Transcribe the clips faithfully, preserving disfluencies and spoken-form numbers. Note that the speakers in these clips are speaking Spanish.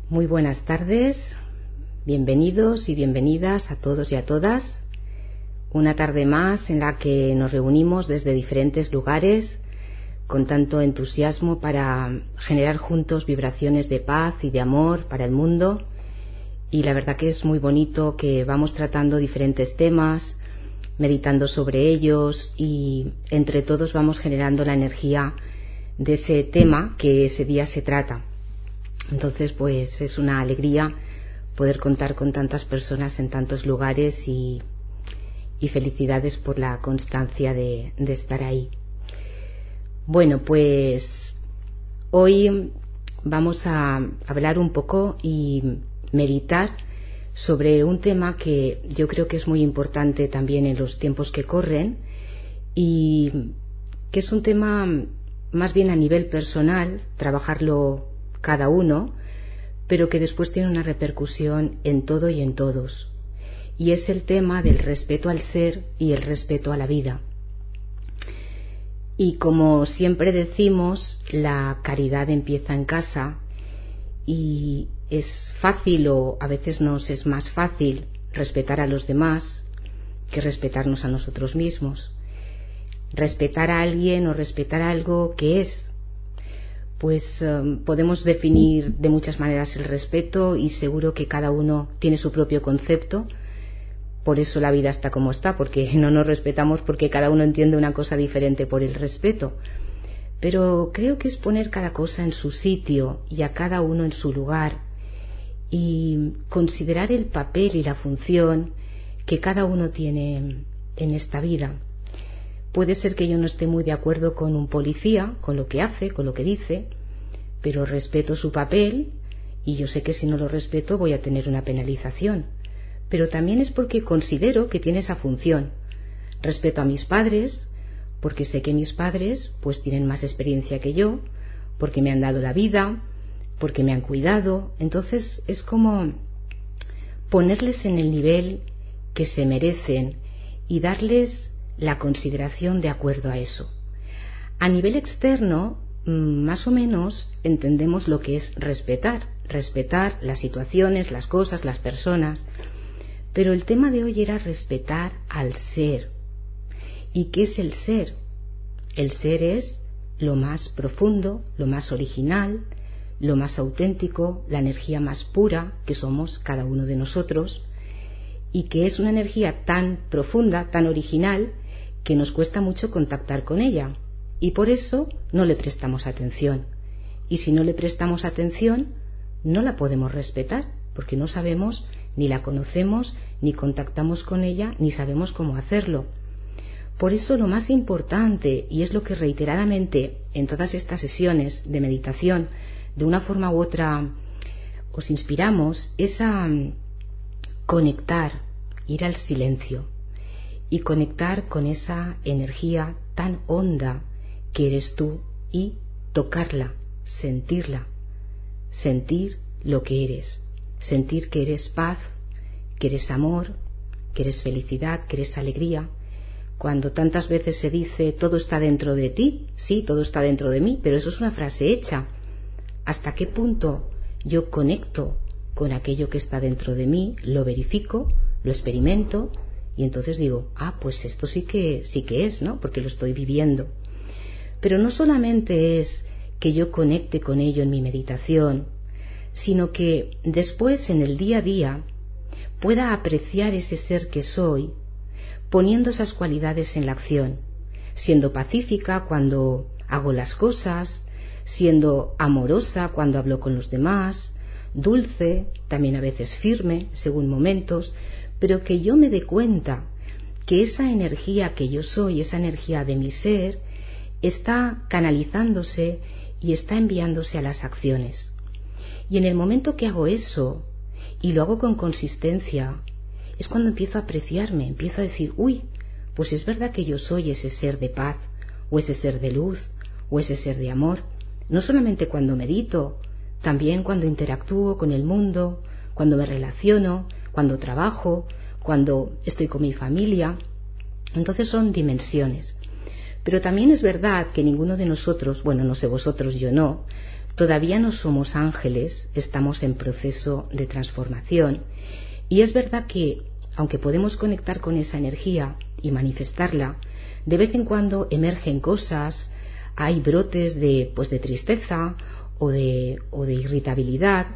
Muy buenas tardes, bienvenidos y bienvenidas a todos y a todas. Una tarde más en la que nos reunimos desde diferentes lugares con tanto entusiasmo para generar juntos vibraciones de paz y de amor para el mundo. Y la verdad que es muy bonito que vamos tratando diferentes temas, meditando sobre ellos y entre todos vamos generando la energía de ese tema que ese día se trata. Entonces, pues es una alegría poder contar con tantas personas en tantos lugares y, y felicidades por la constancia de, de estar ahí. Bueno, pues hoy vamos a hablar un poco y meditar sobre un tema que yo creo que es muy importante también en los tiempos que corren y que es un tema más bien a nivel personal, trabajarlo cada uno, pero que después tiene una repercusión en todo y en todos. Y es el tema del respeto al ser y el respeto a la vida. Y como siempre decimos, la caridad empieza en casa y es fácil, o a veces nos es más fácil, respetar a los demás que respetarnos a nosotros mismos. Respetar a alguien o respetar algo que es, pues um, podemos definir de muchas maneras el respeto y seguro que cada uno tiene su propio concepto. Por eso la vida está como está, porque no nos respetamos porque cada uno entiende una cosa diferente por el respeto. Pero creo que es poner cada cosa en su sitio y a cada uno en su lugar y considerar el papel y la función que cada uno tiene en esta vida. Puede ser que yo no esté muy de acuerdo con un policía, con lo que hace, con lo que dice, pero respeto su papel y yo sé que si no lo respeto voy a tener una penalización. Pero también es porque considero que tiene esa función. Respeto a mis padres porque sé que mis padres pues tienen más experiencia que yo, porque me han dado la vida, porque me han cuidado. Entonces es como ponerles en el nivel que se merecen y darles la consideración de acuerdo a eso. A nivel externo, más o menos entendemos lo que es respetar, respetar las situaciones, las cosas, las personas, pero el tema de hoy era respetar al ser. ¿Y qué es el ser? El ser es lo más profundo, lo más original, lo más auténtico, la energía más pura que somos cada uno de nosotros, y que es una energía tan profunda, tan original, que nos cuesta mucho contactar con ella y por eso no le prestamos atención. Y si no le prestamos atención, no la podemos respetar, porque no sabemos, ni la conocemos, ni contactamos con ella, ni sabemos cómo hacerlo. Por eso lo más importante, y es lo que reiteradamente en todas estas sesiones de meditación, de una forma u otra, os inspiramos, es a conectar, ir al silencio y conectar con esa energía tan honda que eres tú y tocarla, sentirla, sentir lo que eres, sentir que eres paz, que eres amor, que eres felicidad, que eres alegría. Cuando tantas veces se dice todo está dentro de ti, sí, todo está dentro de mí, pero eso es una frase hecha. ¿Hasta qué punto yo conecto con aquello que está dentro de mí, lo verifico, lo experimento? Y entonces digo, ah, pues esto sí que, sí que es, ¿no? Porque lo estoy viviendo. Pero no solamente es que yo conecte con ello en mi meditación, sino que después en el día a día pueda apreciar ese ser que soy, poniendo esas cualidades en la acción, siendo pacífica cuando hago las cosas, siendo amorosa cuando hablo con los demás, dulce, también a veces firme, según momentos, pero que yo me dé cuenta que esa energía que yo soy, esa energía de mi ser, está canalizándose y está enviándose a las acciones. Y en el momento que hago eso, y lo hago con consistencia, es cuando empiezo a apreciarme, empiezo a decir, uy, pues es verdad que yo soy ese ser de paz, o ese ser de luz, o ese ser de amor, no solamente cuando medito, también cuando interactúo con el mundo, cuando me relaciono, cuando trabajo, cuando estoy con mi familia. Entonces son dimensiones. Pero también es verdad que ninguno de nosotros, bueno, no sé vosotros, yo no, Todavía no somos ángeles, estamos en proceso de transformación. Y es verdad que, aunque podemos conectar con esa energía y manifestarla, de vez en cuando emergen cosas, hay brotes de, pues de tristeza o de, o de irritabilidad,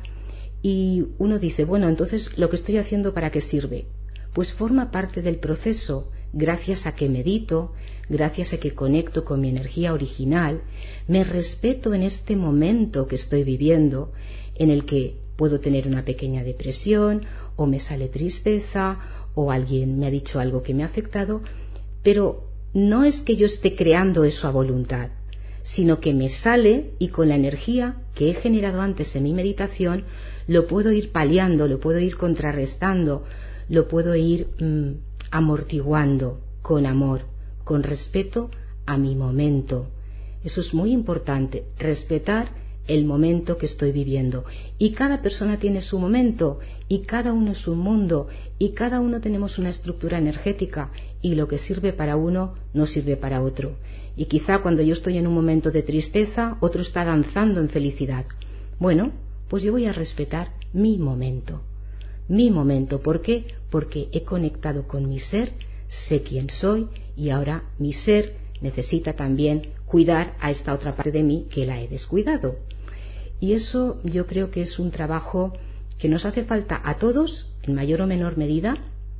y uno dice, bueno, entonces lo que estoy haciendo, ¿para qué sirve? Pues forma parte del proceso, gracias a que medito, gracias a que conecto con mi energía original, me respeto en este momento que estoy viviendo, en el que puedo tener una pequeña depresión, o me sale tristeza, o alguien me ha dicho algo que me ha afectado, pero no es que yo esté creando eso a voluntad, sino que me sale y con la energía que he generado antes en mi meditación lo puedo ir paliando, lo puedo ir contrarrestando, lo puedo ir mmm, amortiguando con amor, con respeto a mi momento. Eso es muy importante, respetar el momento que estoy viviendo. Y cada persona tiene su momento, y cada uno es un mundo, y cada uno tenemos una estructura energética, y lo que sirve para uno no sirve para otro. Y quizá cuando yo estoy en un momento de tristeza, otro está danzando en felicidad. Bueno, pues yo voy a respetar mi momento. Mi momento, ¿por qué? Porque he conectado con mi ser, sé quién soy, y ahora mi ser necesita también cuidar a esta otra parte de mí que la he descuidado. Y eso yo creo que es un trabajo que nos hace falta a todos, en mayor o menor medida,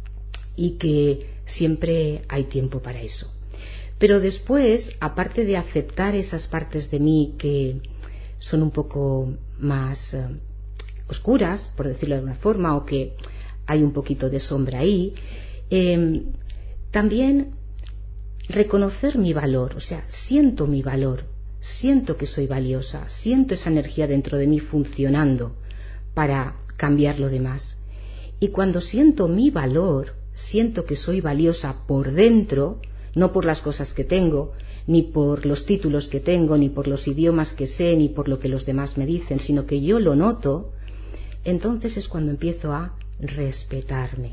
y que siempre hay tiempo para eso. Pero después, aparte de aceptar esas partes de mí que son un poco más eh, oscuras, por decirlo de alguna forma, o que hay un poquito de sombra ahí, eh, también reconocer mi valor, o sea, siento mi valor, siento que soy valiosa, siento esa energía dentro de mí funcionando para cambiar lo demás. Y cuando siento mi valor, siento que soy valiosa por dentro, no por las cosas que tengo, ni por los títulos que tengo, ni por los idiomas que sé, ni por lo que los demás me dicen, sino que yo lo noto, entonces es cuando empiezo a respetarme.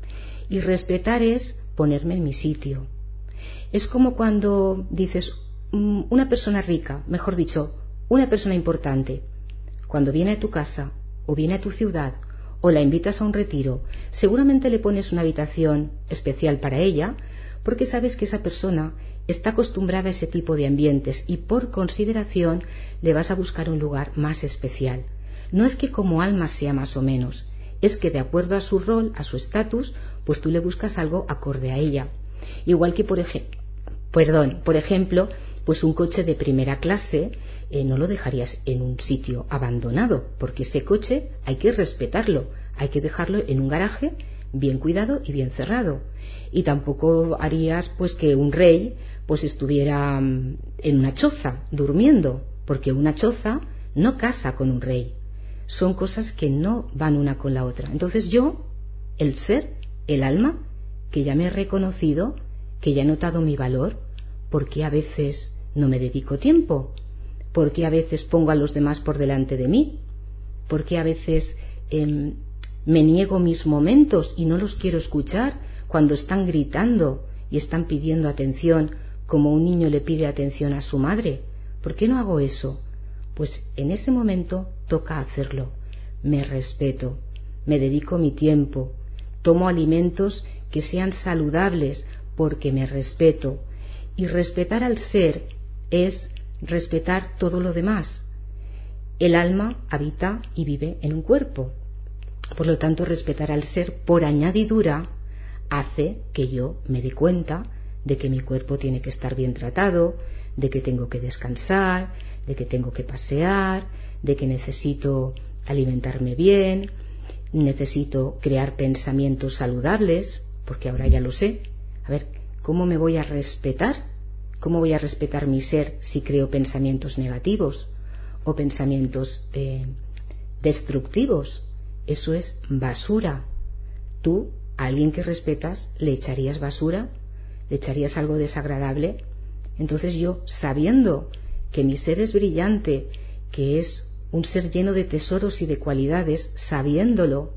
Y respetar es ponerme en mi sitio. Es como cuando dices, una persona rica, mejor dicho, una persona importante, cuando viene a tu casa, o viene a tu ciudad, o la invitas a un retiro, seguramente le pones una habitación especial para ella, porque sabes que esa persona está acostumbrada a ese tipo de ambientes y por consideración le vas a buscar un lugar más especial. No es que como alma sea más o menos, es que de acuerdo a su rol, a su estatus, pues tú le buscas algo acorde a ella. Igual que por, ej- perdón, por ejemplo, pues un coche de primera clase eh, no lo dejarías en un sitio abandonado, porque ese coche hay que respetarlo, hay que dejarlo en un garaje bien cuidado y bien cerrado. Y tampoco harías pues que un rey pues estuviera en una choza durmiendo, porque una choza no casa con un rey. Son cosas que no van una con la otra. Entonces yo, el ser, el alma, que ya me he reconocido, que ya he notado mi valor, porque a veces no me dedico tiempo, porque a veces pongo a los demás por delante de mí, porque a veces eh, me niego mis momentos y no los quiero escuchar cuando están gritando y están pidiendo atención como un niño le pide atención a su madre. ¿Por qué no hago eso? Pues en ese momento toca hacerlo. Me respeto, me dedico mi tiempo, tomo alimentos que sean saludables porque me respeto. Y respetar al ser es respetar todo lo demás. El alma habita y vive en un cuerpo. Por lo tanto, respetar al ser por añadidura hace que yo me dé cuenta de que mi cuerpo tiene que estar bien tratado, de que tengo que descansar, de que tengo que pasear, de que necesito alimentarme bien, necesito crear pensamientos saludables, porque ahora ya lo sé. A ver, ¿cómo me voy a respetar? ¿Cómo voy a respetar mi ser si creo pensamientos negativos o pensamientos eh, destructivos? Eso es basura. Tú, a alguien que respetas, ¿le echarías basura? ¿Le echarías algo desagradable? Entonces yo, sabiendo que mi ser es brillante, que es un ser lleno de tesoros y de cualidades, sabiéndolo,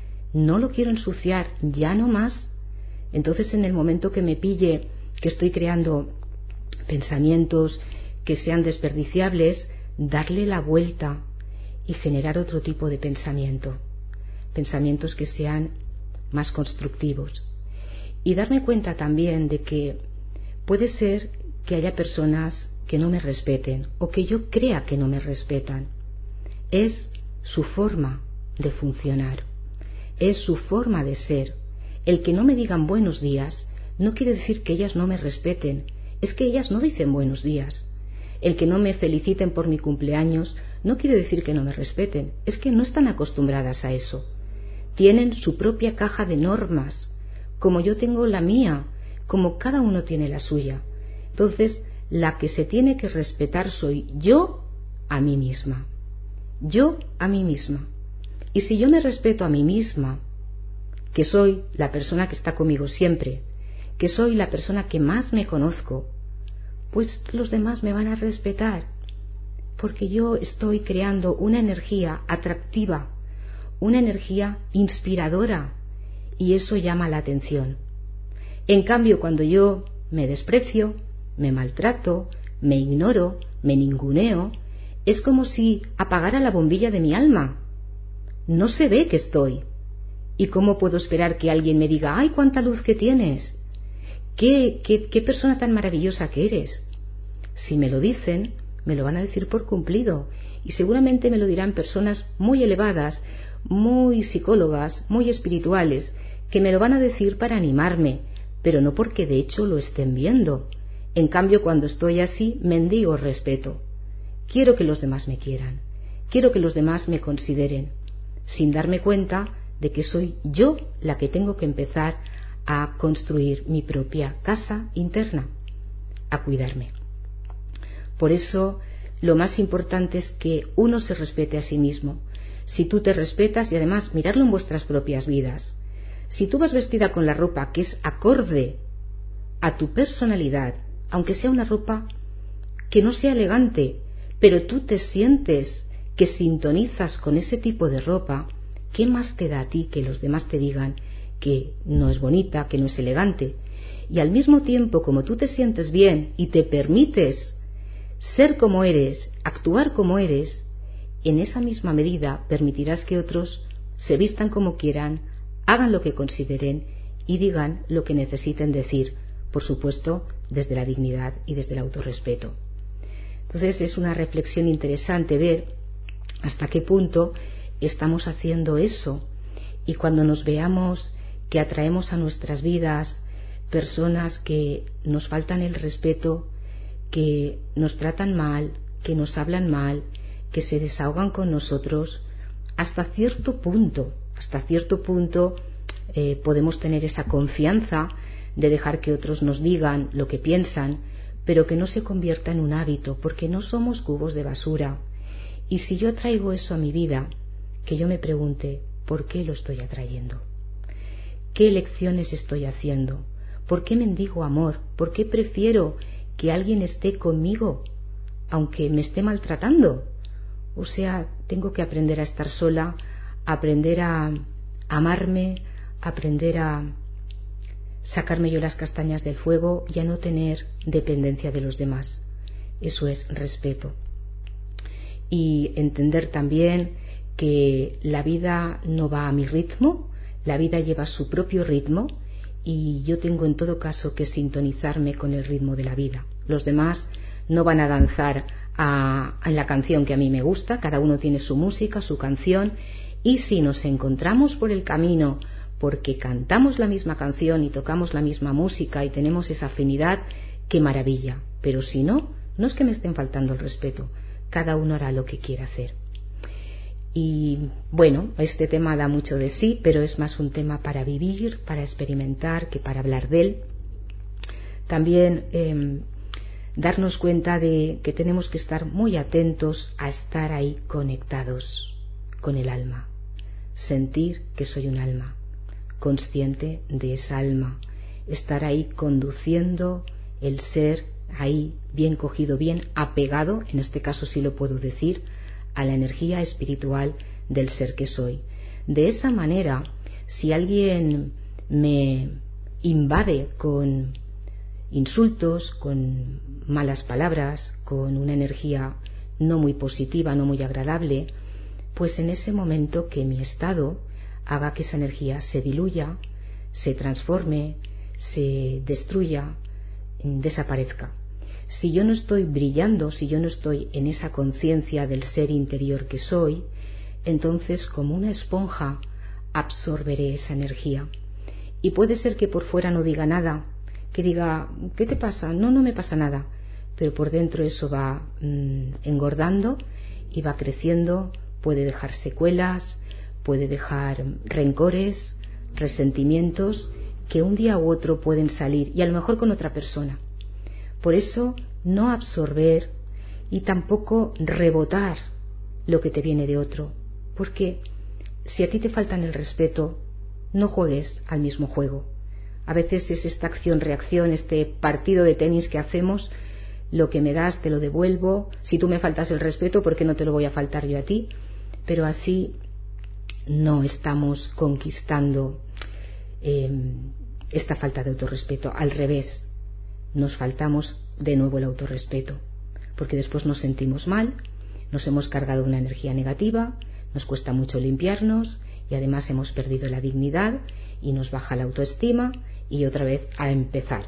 no lo quiero ensuciar, ya no más. Entonces en el momento que me pille que estoy creando pensamientos que sean desperdiciables, darle la vuelta y generar otro tipo de pensamiento, pensamientos que sean más constructivos. Y darme cuenta también de que puede ser que haya personas que no me respeten o que yo crea que no me respetan. Es su forma de funcionar, es su forma de ser. El que no me digan buenos días no quiere decir que ellas no me respeten, es que ellas no dicen buenos días. El que no me feliciten por mi cumpleaños no quiere decir que no me respeten, es que no están acostumbradas a eso. Tienen su propia caja de normas, como yo tengo la mía, como cada uno tiene la suya. Entonces, la que se tiene que respetar soy yo a mí misma. Yo a mí misma. Y si yo me respeto a mí misma, que soy la persona que está conmigo siempre, que soy la persona que más me conozco, pues los demás me van a respetar, porque yo estoy creando una energía atractiva, una energía inspiradora, y eso llama la atención. En cambio, cuando yo me desprecio, me maltrato, me ignoro, me ninguneo, es como si apagara la bombilla de mi alma. No se ve que estoy. ¿Y cómo puedo esperar que alguien me diga, ¡ay, cuánta luz que tienes! ¿Qué, qué, qué persona tan maravillosa que eres? Si me lo dicen, me lo van a decir por cumplido, y seguramente me lo dirán personas muy elevadas, muy psicólogas, muy espirituales, que me lo van a decir para animarme, pero no porque de hecho lo estén viendo. En cambio, cuando estoy así, mendigo respeto. Quiero que los demás me quieran, quiero que los demás me consideren, sin darme cuenta de que soy yo la que tengo que empezar a construir mi propia casa interna, a cuidarme. Por eso, lo más importante es que uno se respete a sí mismo. Si tú te respetas, y además mirarlo en vuestras propias vidas, si tú vas vestida con la ropa que es acorde a tu personalidad, aunque sea una ropa que no sea elegante, pero tú te sientes que sintonizas con ese tipo de ropa, ¿qué más te da a ti que los demás te digan que no es bonita, que no es elegante? Y al mismo tiempo, como tú te sientes bien y te permites ser como eres, actuar como eres, en esa misma medida permitirás que otros se vistan como quieran, hagan lo que consideren y digan lo que necesiten decir, por supuesto, desde la dignidad y desde el autorrespeto. Entonces es una reflexión interesante ver hasta qué punto estamos haciendo eso, y cuando nos veamos que atraemos a nuestras vidas personas que nos faltan el respeto, que nos tratan mal, que nos hablan mal, que se desahogan con nosotros, hasta cierto punto, hasta cierto punto eh, podemos tener esa confianza de dejar que otros nos digan lo que piensan, pero que no se convierta en un hábito, porque no somos cubos de basura. Y si yo traigo eso a mi vida, que yo me pregunte, ¿por qué lo estoy atrayendo? ¿Qué elecciones estoy haciendo? ¿Por qué mendigo amor? ¿Por qué prefiero que alguien esté conmigo, aunque me esté maltratando? O sea, tengo que aprender a estar sola, aprender a amarme, aprender a sacarme yo las castañas del fuego y a no tener dependencia de los demás. Eso es respeto. Y entender también que la vida no va a mi ritmo, la vida lleva su propio ritmo y yo tengo en todo caso que sintonizarme con el ritmo de la vida. Los demás no van a danzar a, a la canción que a mí me gusta, cada uno tiene su música, su canción, y si nos encontramos por el camino porque cantamos la misma canción y tocamos la misma música y tenemos esa afinidad, qué maravilla. Pero si no, no es que me estén faltando el respeto, cada uno hará lo que quiera hacer. Y bueno, este tema da mucho de sí, pero es más un tema para vivir, para experimentar, que para hablar de él. También eh, darnos cuenta de que tenemos que estar muy atentos a estar ahí conectados con el alma, sentir que soy un alma, consciente de esa alma, estar ahí conduciendo el ser ahí bien cogido, bien apegado, en este caso sí lo puedo decir, a la energía espiritual del ser que soy. De esa manera, si alguien me invade con insultos, con malas palabras, con una energía no muy positiva, no muy agradable, pues en ese momento que mi estado haga que esa energía se diluya, se transforme, se destruya, desaparezca. Si yo no estoy brillando, si yo no estoy en esa conciencia del ser interior que soy, entonces como una esponja absorberé esa energía. Y puede ser que por fuera no diga nada, que diga, ¿qué te pasa? No, no me pasa nada. Pero por dentro eso va mmm, engordando y va creciendo, puede dejar secuelas, puede dejar rencores, resentimientos que un día u otro pueden salir y a lo mejor con otra persona. Por eso no absorber y tampoco rebotar lo que te viene de otro, porque si a ti te faltan el respeto, no juegues al mismo juego. A veces es esta acción-reacción, este partido de tenis que hacemos, lo que me das te lo devuelvo, si tú me faltas el respeto, ¿por qué no te lo voy a faltar yo a ti? Pero así no estamos conquistando eh, esta falta de autorrespeto. Al revés, nos faltamos de nuevo el autorrespeto, porque después nos sentimos mal, nos hemos cargado una energía negativa, nos cuesta mucho limpiarnos y además hemos perdido la dignidad y nos baja la autoestima y otra vez a empezar.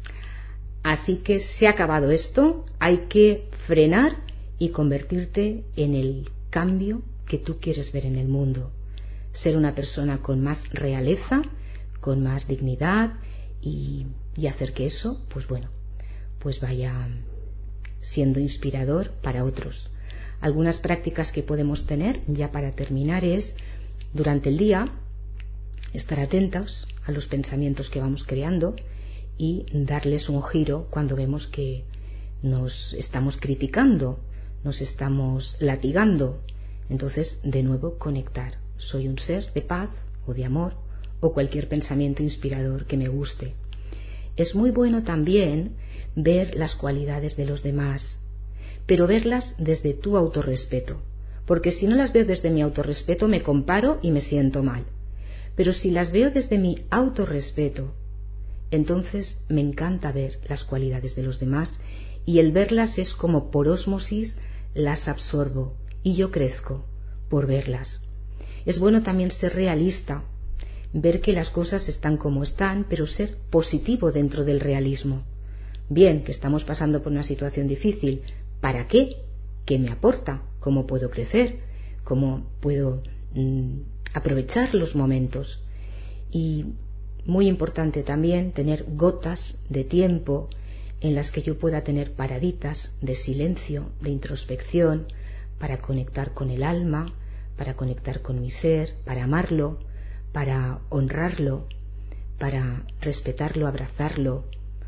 Así que se ha acabado esto, hay que frenar y convertirte en el cambio que tú quieres ver en el mundo. Ser una persona con más realeza, con más dignidad y, y hacer que eso, pues bueno, pues vaya siendo inspirador para otros. Algunas prácticas que podemos tener, ya para terminar, es durante el día estar atentos a los pensamientos que vamos creando y darles un giro cuando vemos que nos estamos criticando, nos estamos latigando. Entonces, de nuevo, conectar. Soy un ser de paz o de amor o cualquier pensamiento inspirador que me guste. Es muy bueno también ver las cualidades de los demás, pero verlas desde tu autorrespeto, porque si no las veo desde mi autorrespeto me comparo y me siento mal. Pero si las veo desde mi autorrespeto, entonces me encanta ver las cualidades de los demás y el verlas es como por ósmosis las absorbo y yo crezco por verlas. Es bueno también ser realista, ver que las cosas están como están, pero ser positivo dentro del realismo. Bien, que estamos pasando por una situación difícil, ¿para qué? ¿Qué me aporta? ¿Cómo puedo crecer? ¿Cómo puedo mmm, aprovechar los momentos? Y muy importante también tener gotas de tiempo en las que yo pueda tener paraditas de silencio, de introspección, para conectar con el alma, para conectar con mi ser, para amarlo, para honrarlo, para respetarlo, abrazarlo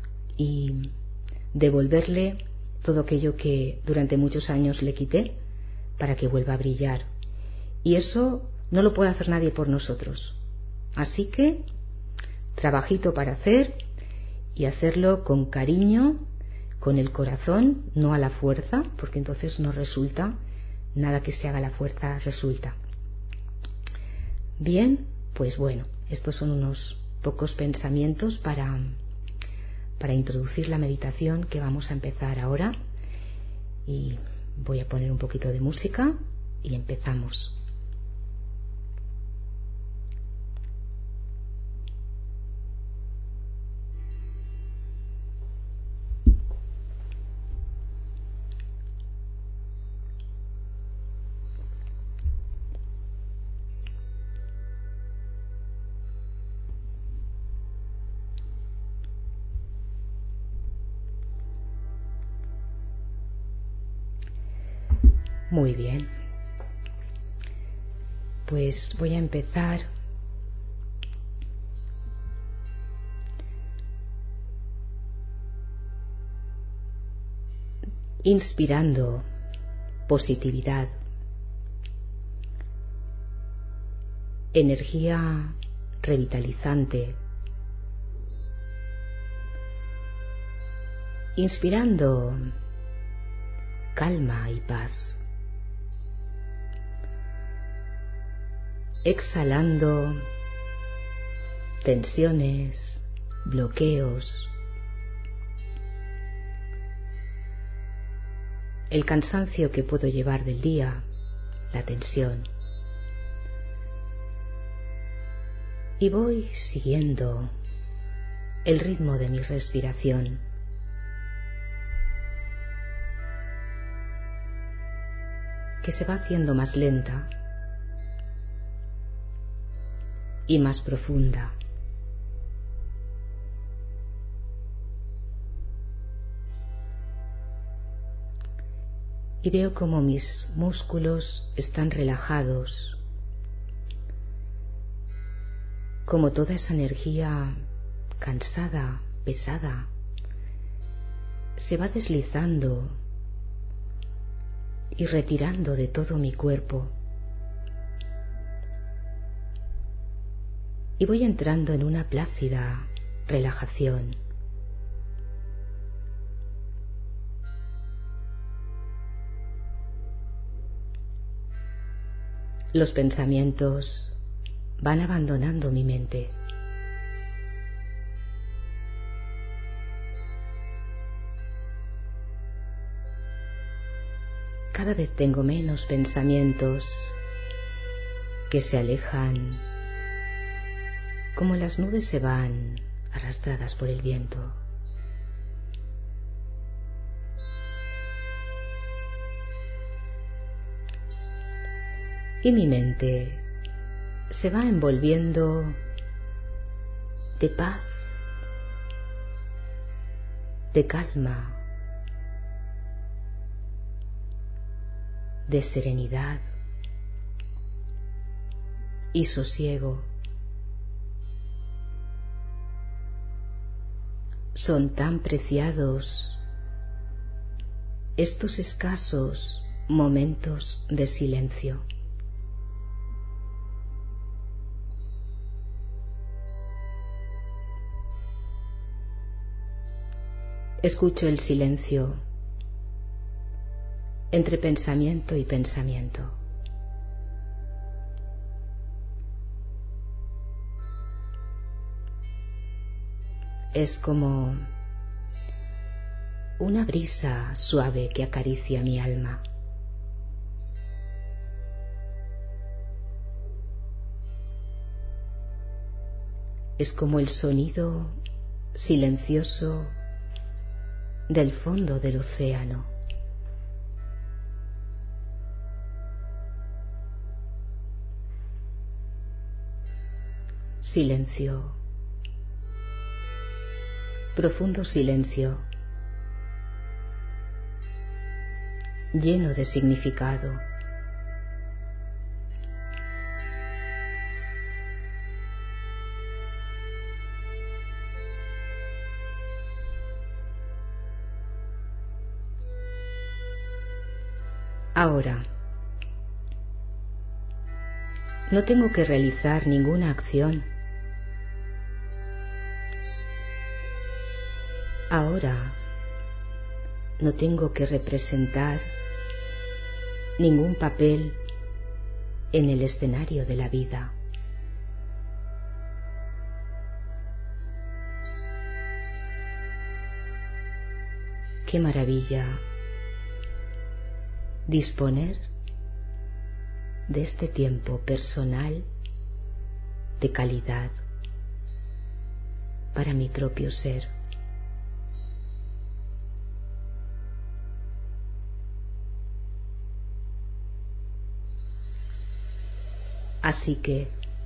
y devolverle todo aquello que durante muchos años le quité para que vuelva a brillar. Y eso no lo puede hacer nadie por nosotros. Así que trabajito para hacer y hacerlo con cariño, con el corazón, no a la fuerza, porque entonces no resulta, nada que se haga a la fuerza resulta. Bien, pues bueno, estos son unos pocos pensamientos para, para introducir la meditación que vamos a empezar ahora. Y voy a poner un poquito de música y empezamos. Muy bien, pues voy a empezar inspirando positividad, energía revitalizante, inspirando calma y paz, exhalando tensiones, bloqueos, el cansancio que puedo llevar del día, la tensión. Y voy siguiendo el ritmo de mi respiración. Que se va haciendo más lenta y más profunda. Y veo como mis músculos están relajados, como toda esa energía cansada, pesada, se va deslizando y retirando de todo mi cuerpo. Y voy entrando en una plácida relajación. Los pensamientos van abandonando mi mente. Cada vez tengo menos pensamientos que se alejan, como las nubes se van arrastradas por el viento. Y mi mente se va envolviendo de paz, de calma, de serenidad y sosiego. Son tan preciados estos escasos momentos de silencio. Escucho el silencio entre pensamiento y pensamiento. Es como una brisa suave que acaricia mi alma. Es como el sonido silencioso del fondo del océano. Silencio, profundo silencio, lleno de significado. Ahora, no tengo que realizar ninguna acción. Ahora, no tengo que representar ningún papel en el escenario de la vida. Qué maravilla disponer de este tiempo personal de calidad para mi propio ser. Así que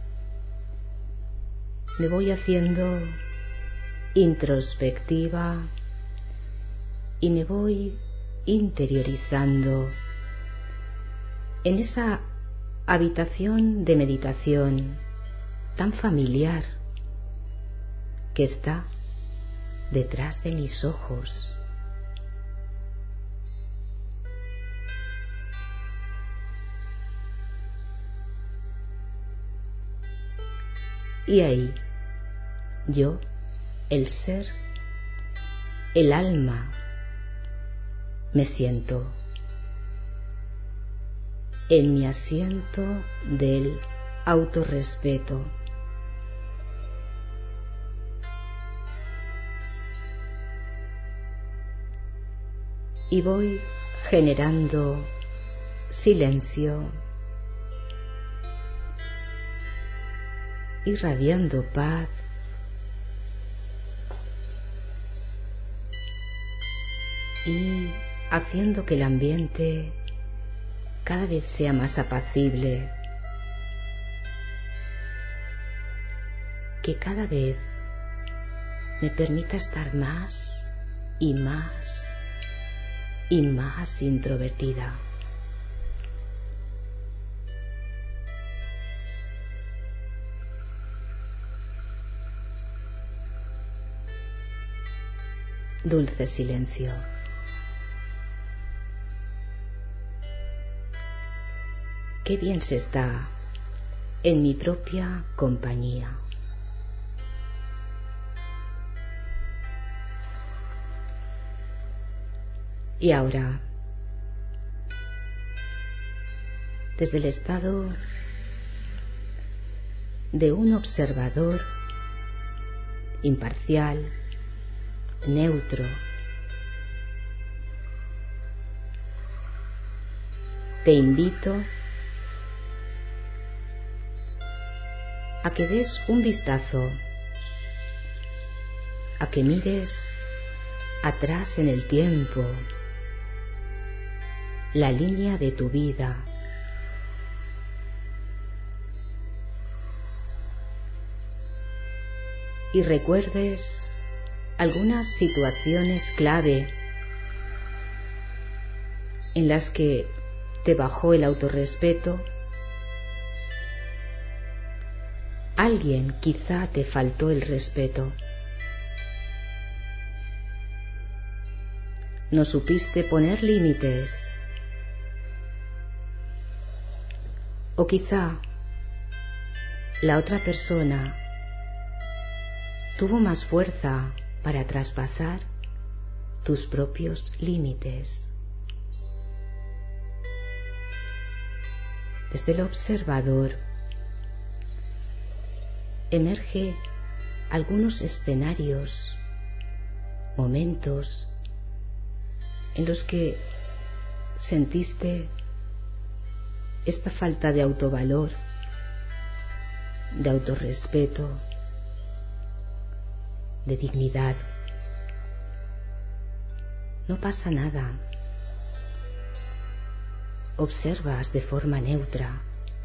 me voy haciendo introspectiva y me voy interiorizando en esa habitación de meditación tan familiar que está detrás de mis ojos. Y ahí, yo, el ser, el alma, me siento en mi asiento del autorrespeto. Y voy generando silencio, irradiando paz, y haciendo que el ambiente cada vez sea más apacible, que cada vez me permita estar más y más y más introvertida. Dulce silencio. Qué bien se está en mi propia compañía. Y ahora, desde el estado de un observador imparcial, neutro, te invito a que des un vistazo, a que mires atrás en el tiempo, la línea de tu vida, y recuerdes algunas situaciones clave en las que te bajó el autorrespeto. Alguien quizá te faltó el respeto. No supiste poner límites. O quizá la otra persona tuvo más fuerza para traspasar tus propios límites. Desde el observador emerge algunos escenarios, momentos en los que sentiste esta falta de autovalor, de autorrespeto, de dignidad. No pasa nada. Observas de forma neutra,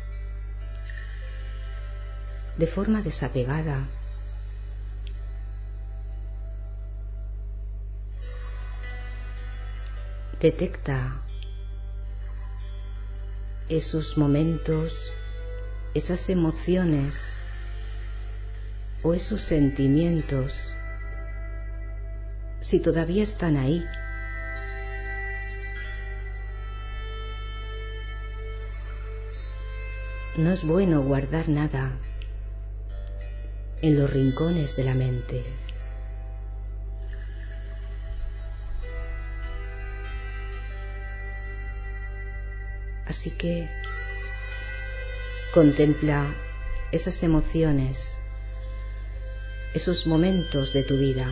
de forma desapegada. Detecta esos momentos, esas emociones o esos sentimientos, si todavía están ahí. No es bueno guardar nada en los rincones de la mente. Así que contempla esas emociones, esos momentos de tu vida.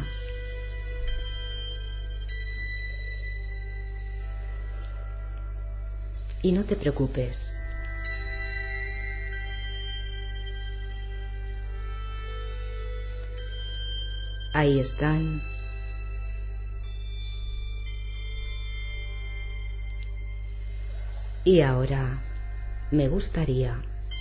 Y no te preocupes. Ahí están. Y ahora me gustaría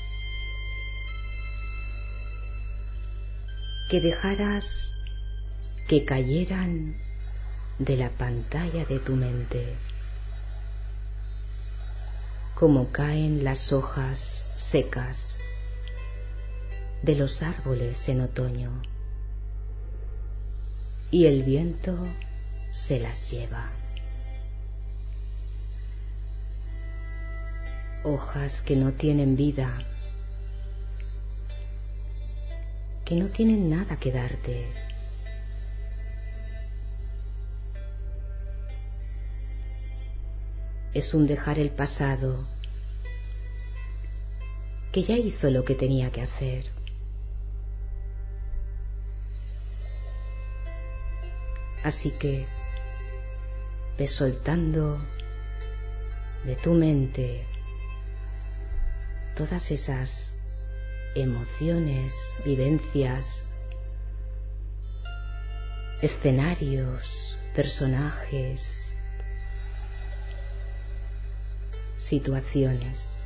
que dejaras que cayeran de la pantalla de tu mente, como caen las hojas secas de los árboles en otoño, y el viento se las lleva. Hojas que no tienen vida, que no tienen nada que darte. Es un dejar el pasado que ya hizo lo que tenía que hacer. Así que ve soltando de tu mente todas esas emociones, vivencias, escenarios, personajes, situaciones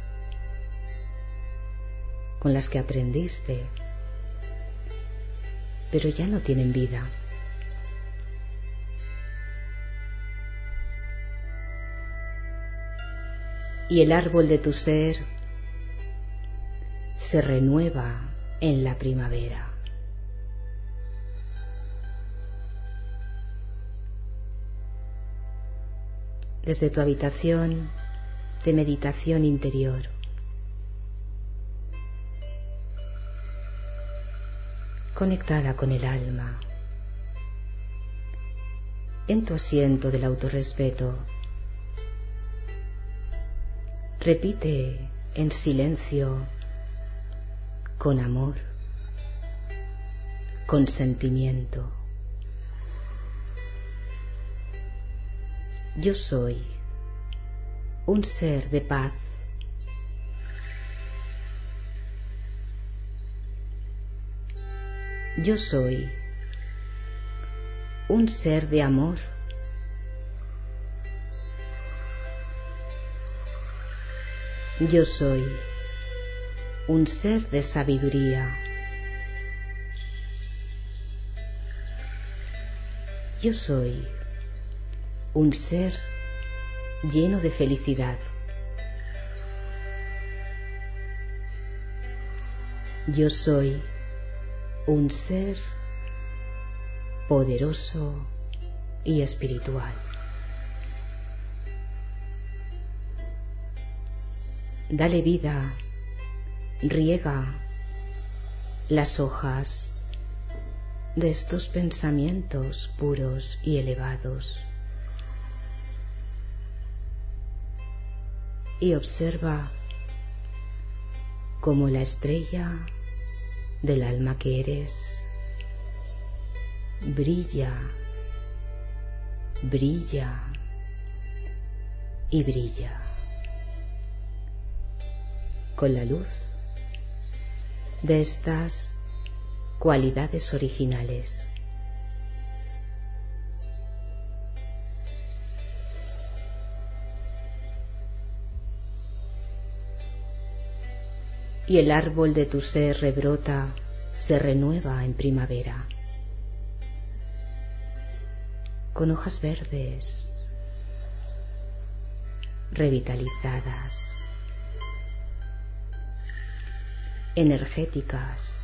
con las que aprendiste, pero ya no tienen vida. Y el árbol de tu ser se renueva en la primavera. Desde tu habitación de meditación interior, conectada con el alma, en tu asiento del autorrespeto, repite en silencio, con amor, con sentimiento: yo soy un ser de paz. Yo soy un ser de amor. Yo soy un ser de sabiduría. Yo soy un ser lleno de felicidad. Yo soy un ser poderoso y espiritual. Dale vida, riega las hojas de estos pensamientos puros y elevados y observa cómo la estrella del alma que eres brilla, brilla y brilla con la luz de estas cualidades originales. Y el árbol de tu ser rebrota, se renueva en primavera, con hojas verdes, revitalizadas, energéticas,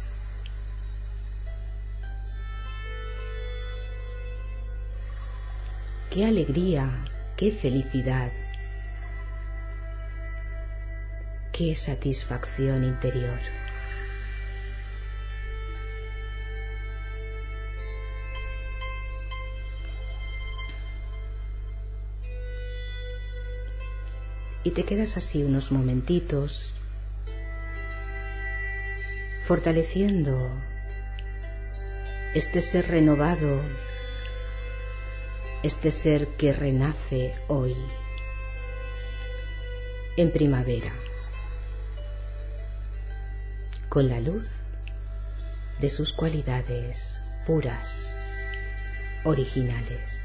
qué alegría, qué felicidad, qué satisfacción interior. Y te quedas así unos momentitos, fortaleciendo este ser renovado, este ser que renace hoy, en primavera, con la luz de sus cualidades puras, originales.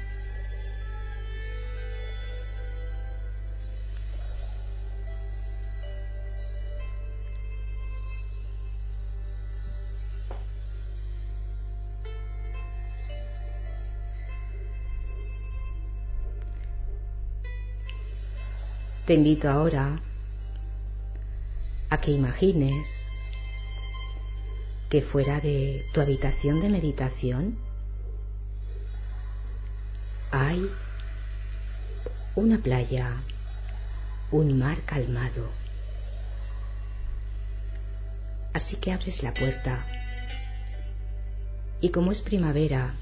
Te invito ahora a que imagines que fuera de tu habitación de meditación hay una playa, un mar calmado. Así que abres la puerta y como es primavera,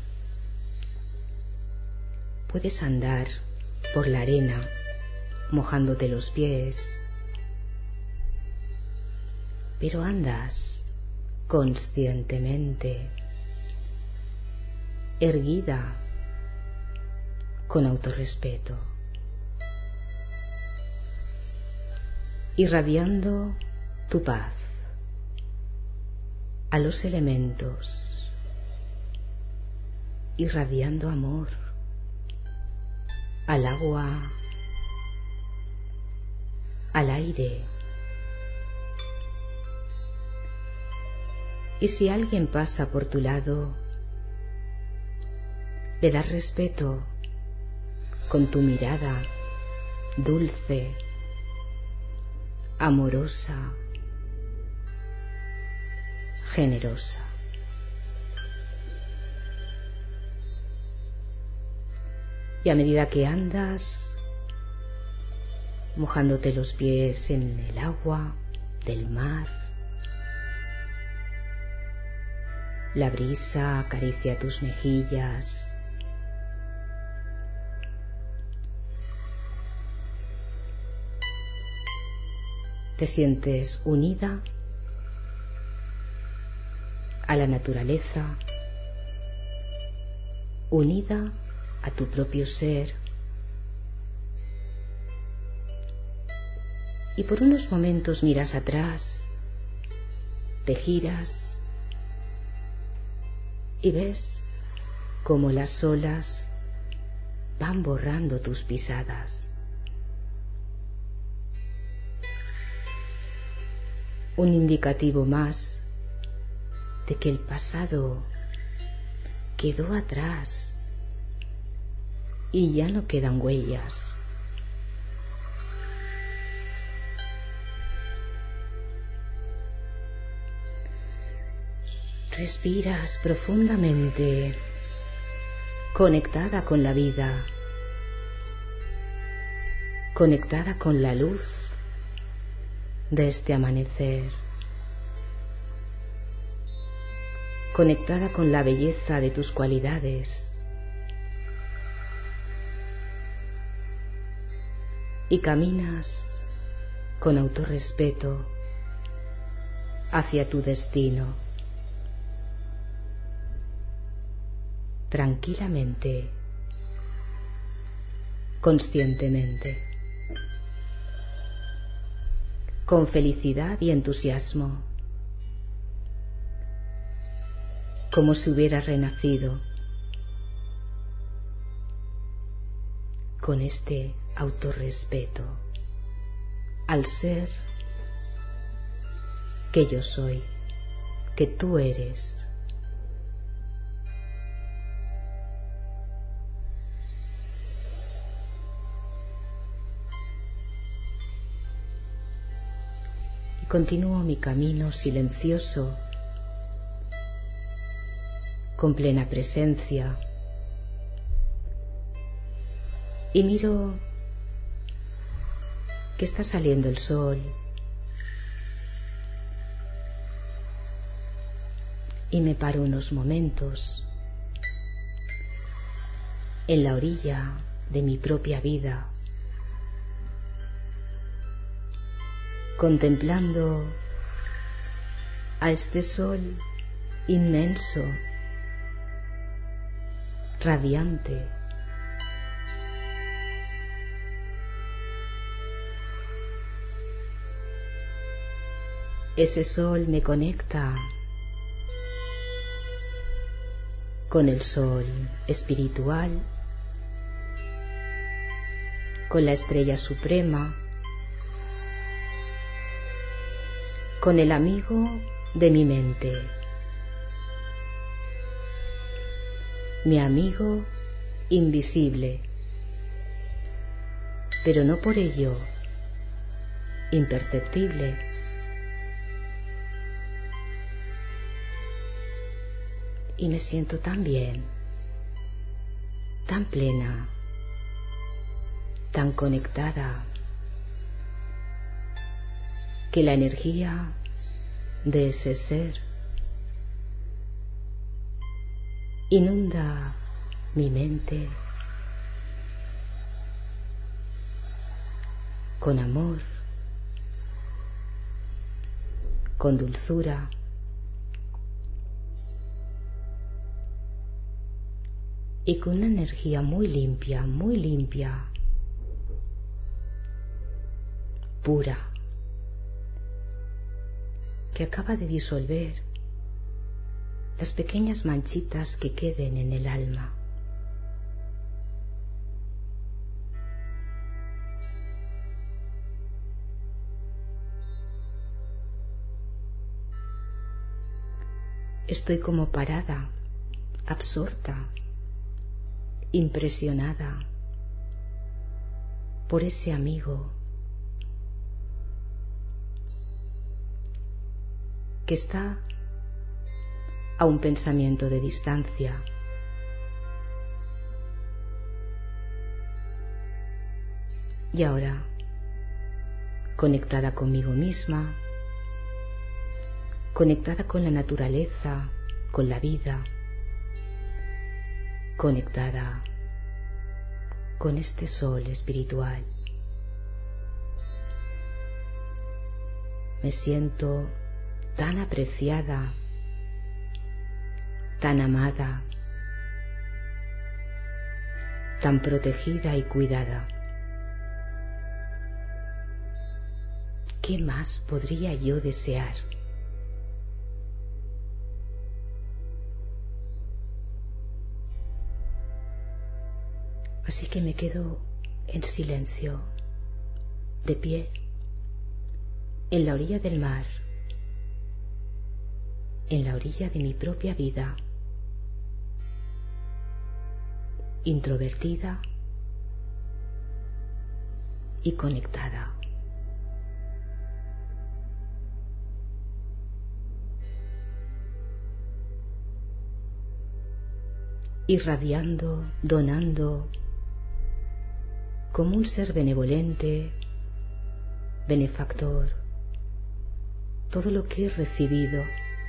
puedes andar por la arena mojándote los pies, pero andas conscientemente, erguida, con autorrespeto. irradiando tu paz a los elementos, irradiando amor al agua, al aire. Y si alguien pasa por tu lado, le das respeto con tu mirada dulce, amorosa, generosa. Y a medida que andas, mojándote los pies en el agua del mar, la brisa acaricia tus mejillas. Te sientes unida a la naturaleza, unida a tu propio ser. Y por unos momentos miras atrás, te giras y ves cómo las olas van borrando tus pisadas. Un indicativo más de que el pasado quedó atrás y ya no quedan huellas. Respiras profundamente, conectada con la vida, conectada con la luz de este amanecer, conectada con la belleza de tus cualidades, y caminas con autorrespeto hacia tu destino, tranquilamente, conscientemente, con felicidad y entusiasmo, como si hubiera renacido, con este autorrespeto al ser que yo soy, que tú eres. Y continúo mi camino silencioso, con plena presencia, y miro que está saliendo el sol y me paro unos momentos en la orilla de mi propia vida, contemplando a este sol inmenso, radiante. Ese sol me conecta con el sol espiritual, con la estrella suprema, con el amigo de mi mente, mi amigo invisible, pero no por ello imperceptible. Y me siento tan bien, tan plena, tan conectada, que la energía de ese ser inunda mi mente con amor, con dulzura, y con una energía muy limpia, muy limpia, pura, que acaba de disolver las pequeñas manchitas que queden en el alma. Estoy como parada, absorta, impresionada por ese amigo que está a un pensamiento de distancia. Y ahora, conectada conmigo misma, conectada con la naturaleza, con la vida, conectada con este sol espiritual. Me siento tan apreciada, tan amada, tan protegida y cuidada. ¿Qué más podría yo desear? Así que me quedo en silencio, de pie, en la orilla del mar, en la orilla de mi propia vida, introvertida y conectada. Irradiando, donando, como un ser benevolente, benefactor, todo lo que he recibido,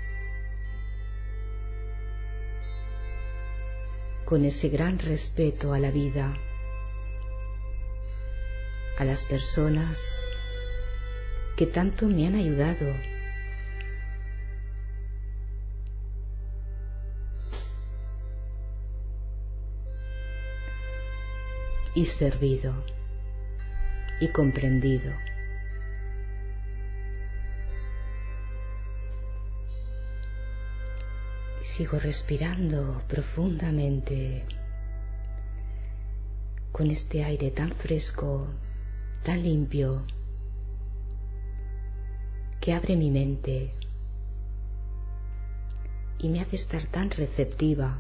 con ese gran respeto a la vida, a las personas que tanto me han ayudado, y servido y comprendido. Sigo respirando profundamente con este aire tan fresco, tan limpio, que abre mi mente y me hace estar tan receptiva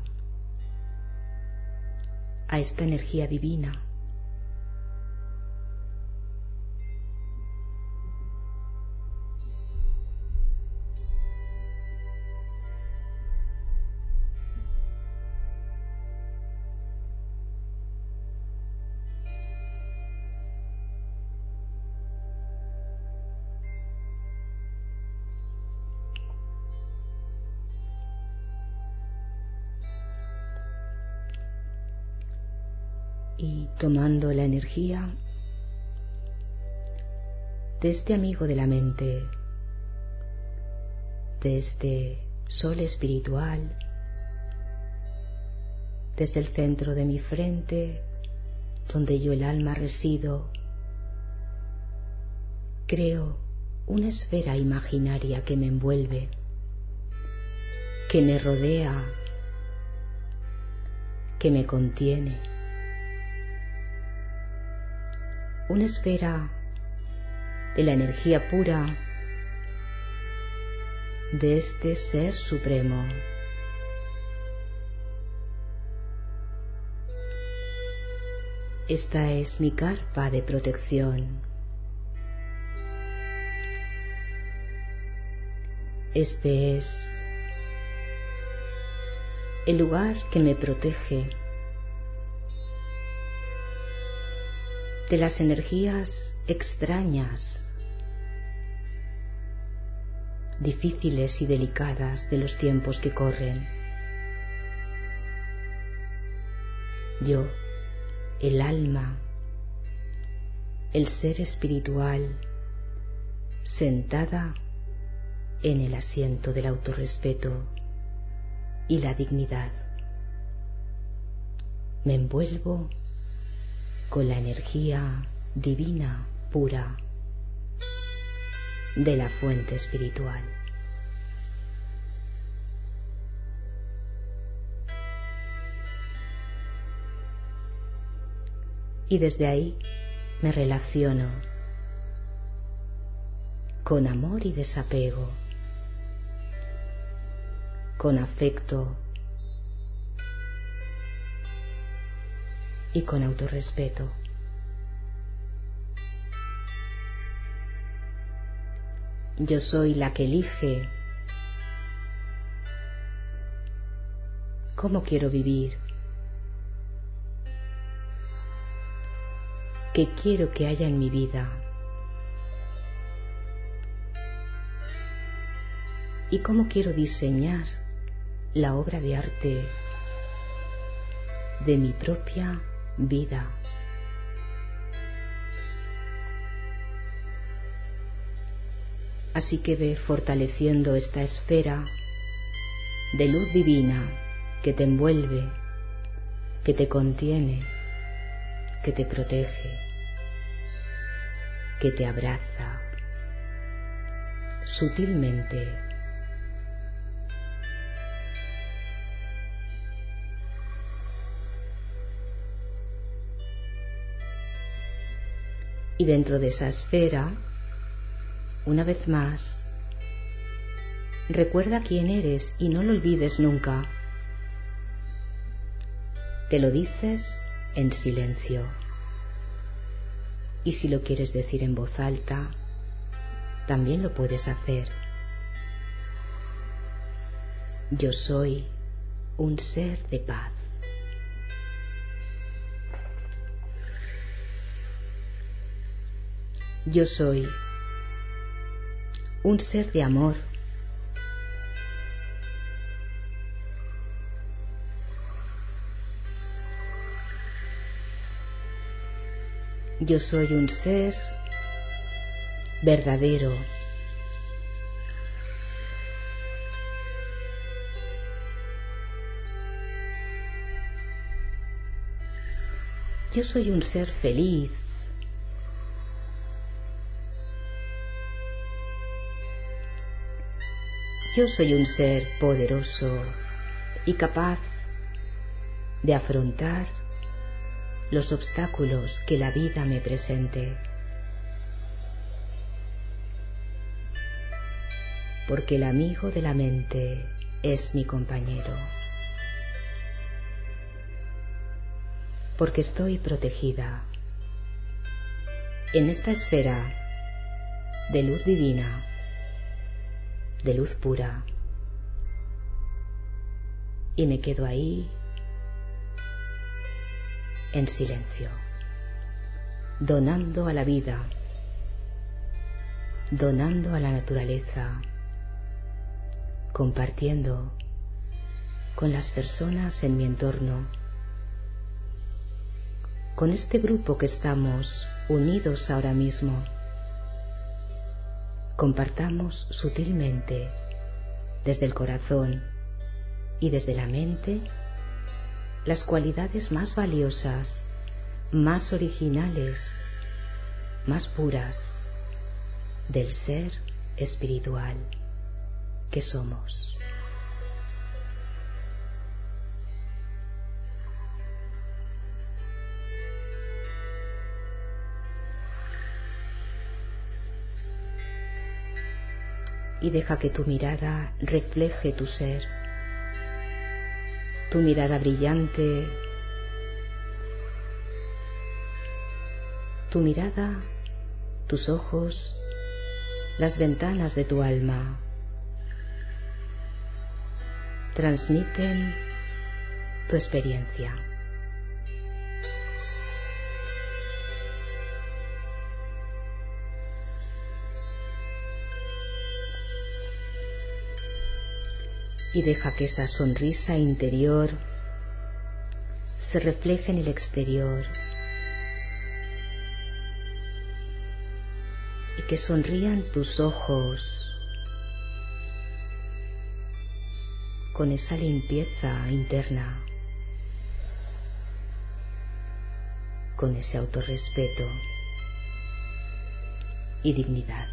a esta energía divina. Y tomando la energía de este amigo de la mente, de este sol espiritual, desde el centro de mi frente, donde yo el alma resido, creo una esfera imaginaria que me envuelve, que me rodea, que me contiene. Una esfera de la energía pura de este Ser Supremo. Esta es mi carpa de protección. Este es el lugar que me protege de las energías extrañas, difíciles y delicadas de los tiempos que corren. Yo, el alma, el ser espiritual, sentada en el asiento del autorrespeto y la dignidad, me envuelvo con la energía divina pura de la fuente espiritual. y desde ahí me relaciono con amor y desapego, con afecto y con autorrespeto. Yo soy la que elige cómo quiero vivir, qué quiero que haya en mi vida y cómo quiero diseñar la obra de arte de mi propia vida. Así que ve fortaleciendo esta esfera de luz divina que te envuelve, que te contiene, que te protege, que te abraza sutilmente. Y dentro de esa esfera, una vez más, recuerda quién eres y no lo olvides nunca. Te lo dices en silencio. Y si lo quieres decir en voz alta, también lo puedes hacer. Yo soy un ser de paz. Yo soy un ser de amor. Yo soy un ser verdadero. Yo soy un ser feliz. Yo soy un ser poderoso y capaz de afrontar los obstáculos que la vida me presente. Porque el amigo de la mente es mi compañero. Porque estoy protegida en esta esfera de luz divina, de luz pura, y me quedo ahí en silencio, donando a la vida, donando a la naturaleza, compartiendo con las personas en mi entorno, con este grupo que estamos unidos ahora mismo. Compartamos sutilmente, desde el corazón y desde la mente, las cualidades más valiosas, más originales, más puras del ser espiritual que somos. Y deja que tu mirada refleje tu ser, tu mirada brillante, tu mirada, tus ojos, las ventanas de tu alma. Transmiten tu experiencia. Y deja que esa sonrisa interior se refleje en el exterior y que sonrían tus ojos con esa limpieza interna, con ese autorrespeto y dignidad.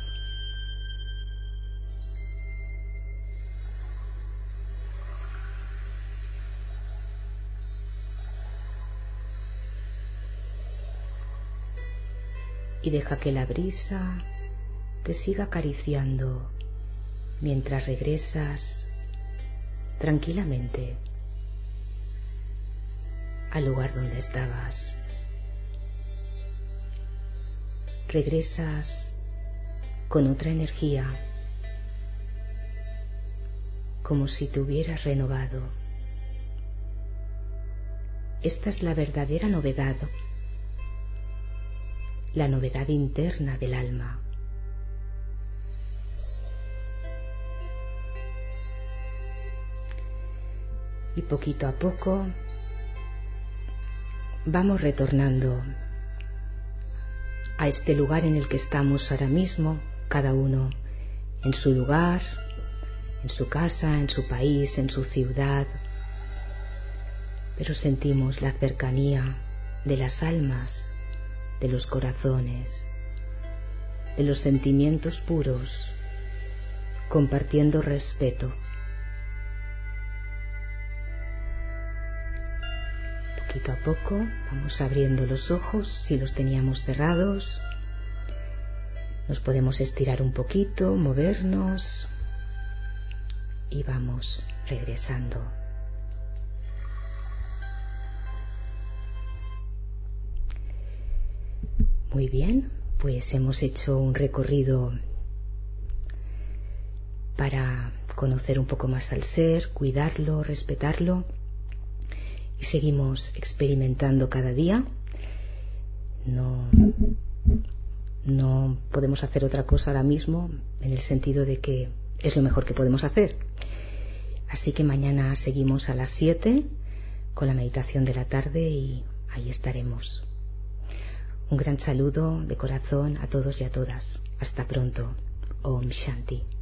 y deja que la brisa te siga acariciando mientras regresas tranquilamente al lugar donde estabas. Regresas con otra energía, como si te hubieras renovado. Esta es la verdadera novedad, la novedad interna del alma. Y poquito a poco vamos retornando a este lugar en el que estamos ahora mismo, cada uno en su lugar, en su casa, en su país, en su ciudad, pero sentimos la cercanía de las almas, de los corazones, de los sentimientos puros, compartiendo respeto. Poquito a poco vamos abriendo los ojos, si los teníamos cerrados. Nos podemos estirar un poquito, movernos y vamos regresando. Muy bien, pues hemos hecho un recorrido para conocer un poco más al ser, cuidarlo, respetarlo. Y seguimos experimentando cada día. No, no podemos hacer otra cosa ahora mismo, en el sentido de que es lo mejor que podemos hacer. Así que mañana seguimos a las siete con la meditación de la tarde y ahí estaremos. Un gran saludo de corazón a todos y a todas. Hasta pronto. Om Shanti.